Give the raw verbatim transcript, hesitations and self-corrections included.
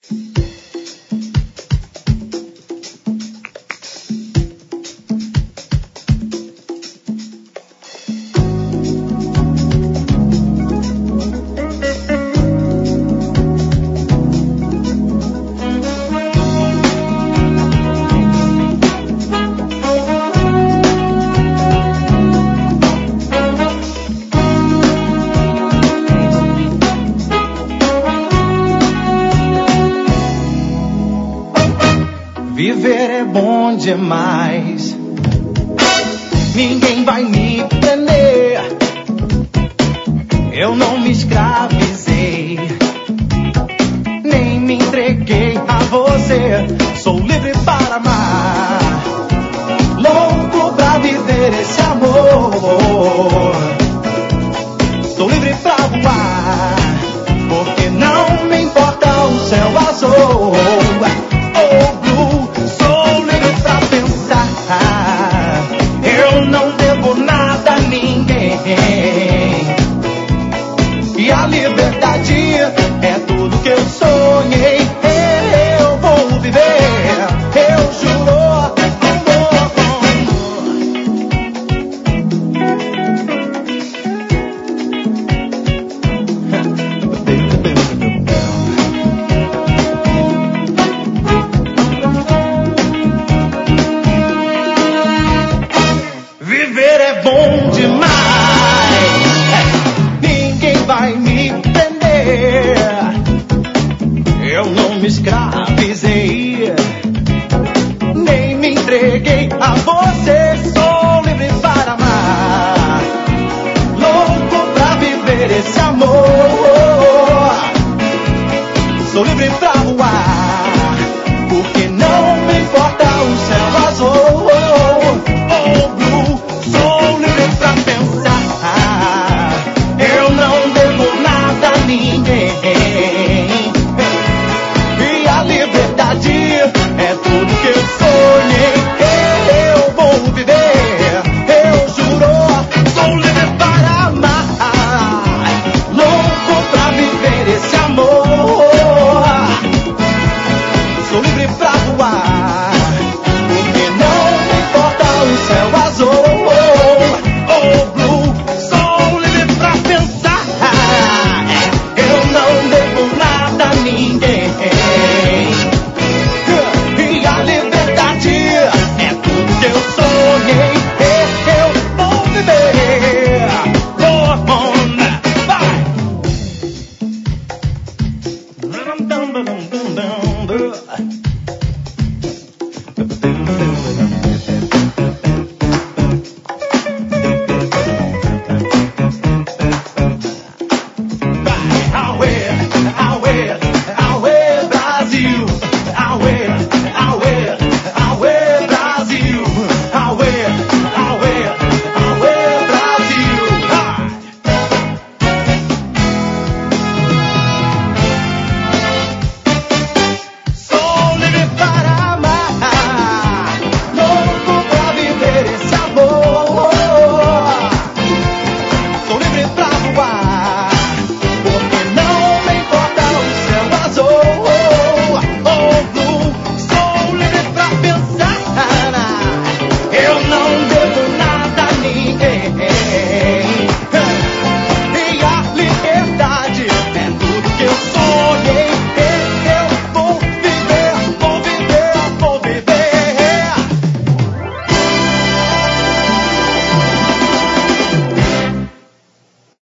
Viver é bom demais. Ninguém vai me prender. Eu não me escravizei, nem me entreguei a você. Sou livre para amar, louco pra viver esse amor. Sou livre pra voar, porque não me importa o céu azul. E a liberdade é tudo que eu sonhei. Eu vou viver, eu juro, viver é bom demais. Vai me prender. Eu não me escravizei, nem me entreguei a você. Sou livre para amar, louco pra viver esse amor. Sou livre pra voar, porque não me importa o céu azul. Oh, blue, sou livre pra pensar. Eu não ninguém. E a liberdade é tudo que eu sonhei. Eu vou viver, eu juro. Sou livre para amar, louco pra viver esse amor. Sou livre pra voar, porque não me importa o céu azul. Oh, blue, sou livre pra pensar. Ninguém. E a liberdade é tudo que eu sonhei. Eu vou viver. Go on, vai.